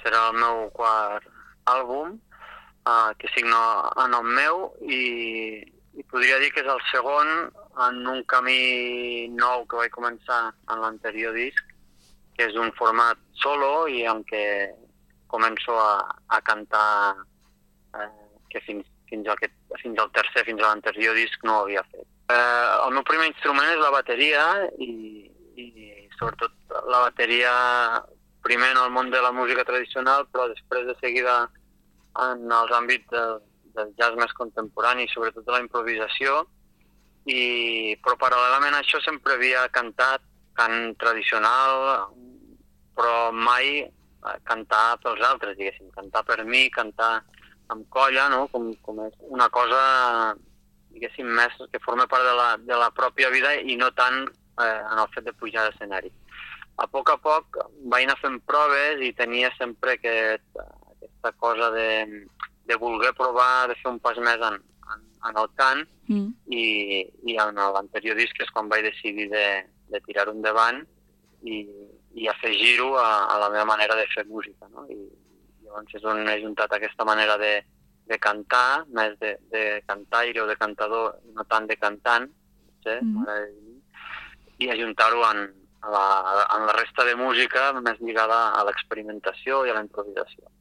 serà el meu quart àlbum, que signo a nom meu, i podria dir que és el segon en un camí nou que vaig començar en l'anterior disc, que és un format solo i en què començo a cantar, que fins al tercer, fins a l'anterior disc no ho havia fet. El meu primer instrument és la bateria i sobretot la bateria primer en el món de la música tradicional, però després de seguida en els àmbits del jazz més contemporani, sobretot de la improvisació, però paral·lelament a això sempre havia cantat cant tradicional, però mai cantar pels altres, diguéssim, cantar per mi, cantar amb colla, no? Com és una cosa, diguéssim, més que forma part de la pròpia vida i no tant en el fet de pujar a l'escenari. A poc vaig anar fent proves i tenia sempre aquesta cosa de voler provar de fer un pas més en el cant i en l'anterior disc és quan vaig decidir de tirar-ho endavant i afegir-ho a la meva manera de fer música, no? I llavors és on he juntat aquesta manera de cantar, més de cantaire o de cantador, no tant de cantant, i ajuntar-ho en la resta de música més lligada a l'experimentació i a la improvisació.